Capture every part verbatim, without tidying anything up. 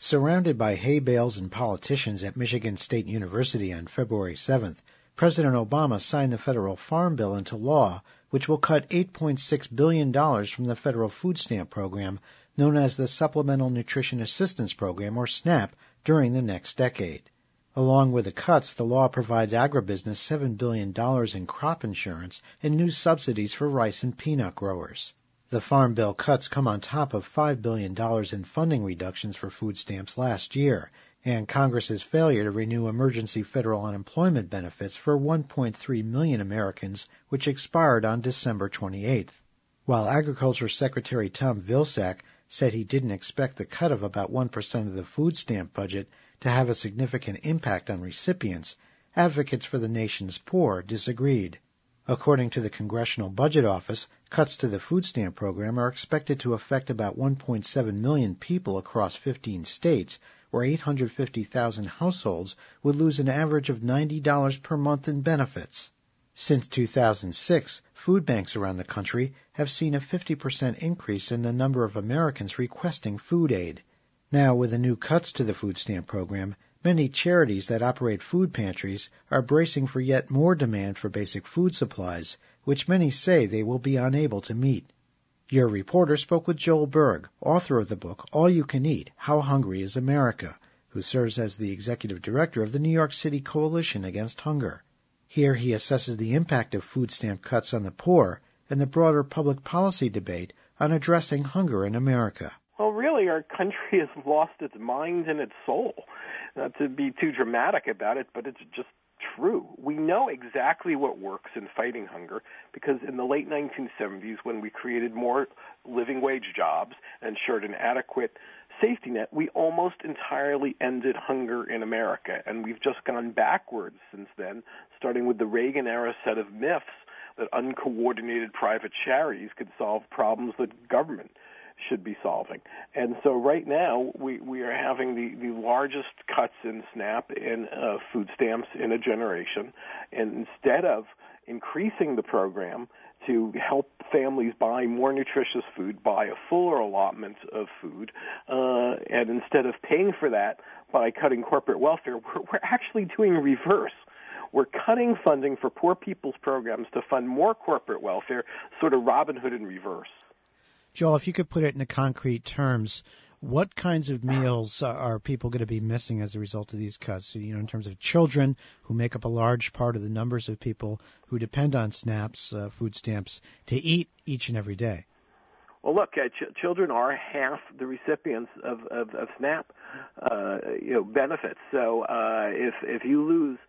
Surrounded by hay bales and politicians at Michigan State University on February seventh, President Obama signed the federal Farm Bill into law, which will cut eight point six billion dollars from the federal food stamp program, known as the Supplemental Nutrition Assistance Program, or SNAP, during the next decade. Along with the cuts, the law provides agribusiness seven billion dollars in crop insurance and new subsidies for rice and peanut growers. The Farm Bill cuts come on top of five billion dollars in funding reductions for food stamps last year, and Congress's failure to renew emergency federal unemployment benefits for one point three million Americans, which expired on December twenty-eighth. While Agriculture Secretary Tom Vilsack said he didn't expect the cut of about one percent of the food stamp budget to have a significant impact on recipients, advocates for the nation's poor disagreed. According to the Congressional Budget Office, cuts to the food stamp program are expected to affect about one point seven million people across fifteen states, where eight hundred fifty thousand households would lose an average of ninety dollars per month in benefits. Since two thousand six, food banks around the country have seen a fifty percent increase in the number of Americans requesting food aid. Now, with the new cuts to the food stamp program, many charities that operate food pantries are bracing for yet more demand for basic food supplies, which many say they will be unable to meet. Your reporter spoke with Joel Berg, author of the book All You Can Eat, How Hungry is America, who serves as the executive director of the New York City Coalition Against Hunger. Here he assesses the impact of food stamp cuts on the poor and the broader public policy debate on addressing hunger in America. Well, really, our country has lost its mind and its soul. Not to be too dramatic about it, but it's just true. We know exactly what works in fighting hunger because in the late nineteen seventies, when we created more living wage jobs and ensured an adequate safety net, we almost entirely ended hunger in America. And we've just gone backwards since then, starting with the Reagan-era set of myths that uncoordinated private charities could solve problems that government should be solving. And so right now we, we are having the, the largest cuts in SNAP and uh, food stamps in a generation. And instead of increasing the program to help families buy more nutritious food, buy a fuller allotment of food, uh, and instead of paying for that by cutting corporate welfare, we're, we're actually doing reverse. We're cutting funding for poor people's programs to fund more corporate welfare, sort of Robin Hood in reverse. Joel, if you could put it into concrete terms, what kinds of meals are people going to be missing as a result of these cuts? You know, in terms of children, who make up a large part of the numbers of people who depend on SNAPs, uh, food stamps, to eat each and every day. Well, look, uh, ch- children are half the recipients of, of, of SNAP, uh, you know, benefits. So uh, if if you lose,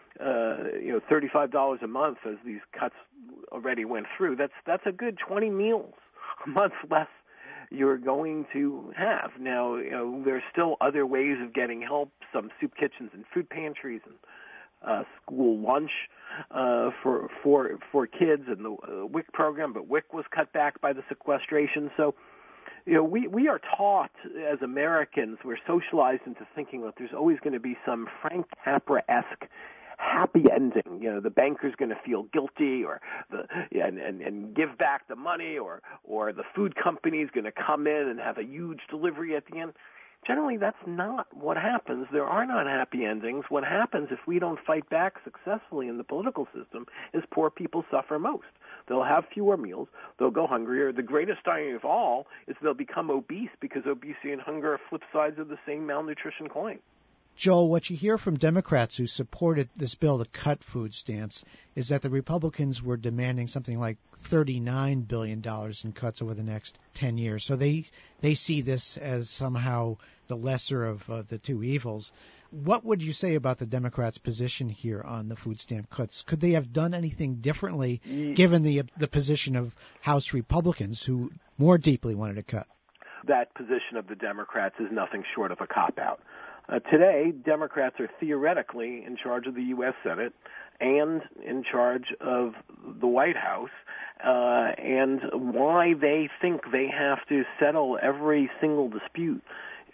uh, you know, thirty-five dollars a month, as these cuts already went through, that's that's a good twenty meals a month less you're going to have. Now, you know, there's still other ways of getting help, some soup kitchens and food pantries and uh, school lunch uh, for for for kids and the uh, W I C program, but W I C was cut back by the sequestration. So, you know, we, we are taught as Americans, we're socialized into thinking that there's always going to be some Frank Capra-esque happy ending. You know, the banker's going to feel guilty, or the and, and and give back the money, or or the food company's going to come in and have a huge delivery at the end. Generally, that's not what happens. There are not happy endings. What happens if we don't fight back successfully in the political system is poor people suffer most. They'll have fewer meals. They'll go hungrier. The greatest irony of all is they'll become obese because obesity and hunger are flip sides of the same malnutrition coin. Joel, what you hear from Democrats who supported this bill to cut food stamps is that the Republicans were demanding something like thirty-nine billion dollars in cuts over the next ten years. So they they see this as somehow the lesser of uh, the two evils. What would you say about the Democrats' position here on the food stamp cuts? Could they have done anything differently given the the position of House Republicans who more deeply wanted to cut? That position of the Democrats is nothing short of a cop-out. Uh, today, Democrats are theoretically in charge of the U S Senate and in charge of the White House, uh, and why they think they have to settle every single dispute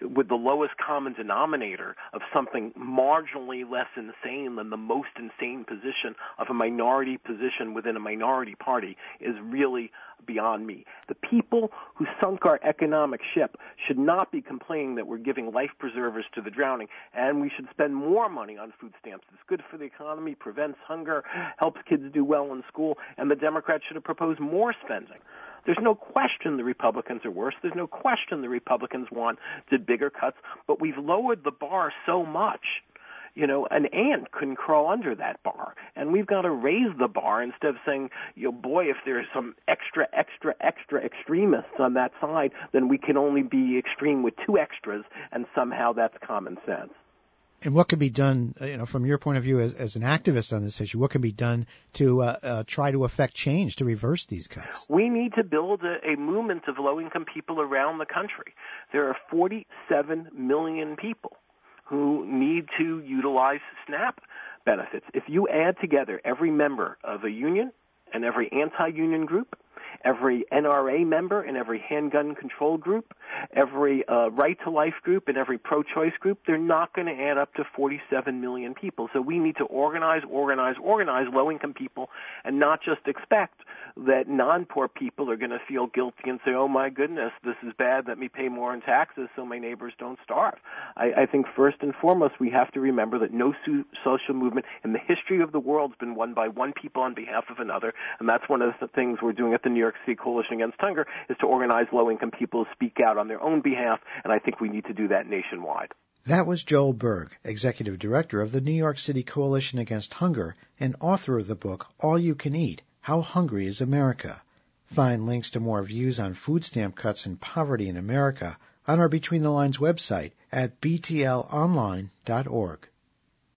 with the lowest common denominator of something marginally less insane than the most insane position of a minority position within a minority party is really beyond me. The people who sunk our economic ship should not be complaining that we're giving life preservers to the drowning, and we should spend more money on food stamps. It's good for the economy, prevents hunger, helps kids do well in school, and the Democrats should have proposed more spending. There's no question the Republicans are worse. There's no question the Republicans want did bigger cuts, but we've lowered the bar so much. You know, an ant couldn't crawl under that bar. And we've got to raise the bar instead of saying, you know, boy, if there's some extra, extra, extra extremists on that side, then we can only be extreme with two extras, and somehow that's common sense. And what can be done, you know, from your point of view as, as an activist on this issue, what can be done to uh, uh, try to affect change, to reverse these cuts? We need to build a, a movement of low-income people around the country. There are forty-seven million people who need to utilize SNAP benefits. If you add together every member of a union and every anti-union group, every N R A member and every handgun control group, every uh, Right to Life group and every pro-choice group, they're not going to add up to forty-seven million people. So we need to organize, organize, organize low-income people and not just expect that non-poor people are going to feel guilty and say, oh, my goodness, this is bad, let me pay more in taxes so my neighbors don't starve. I, I think first and foremost we have to remember that no su- social movement in the history of the world has been won by one people on behalf of another, and that's one of the things we're doing at the New York City Coalition Against Hunger, is to organize low-income people to speak out on their own behalf, and I think we need to do that nationwide. That was Joel Berg, Executive Director of the New York City Coalition Against Hunger and author of the book All You Can Eat, How Hungry is America? Find links to more views on food stamp cuts and poverty in America on our Between the Lines website at b t l online dot org.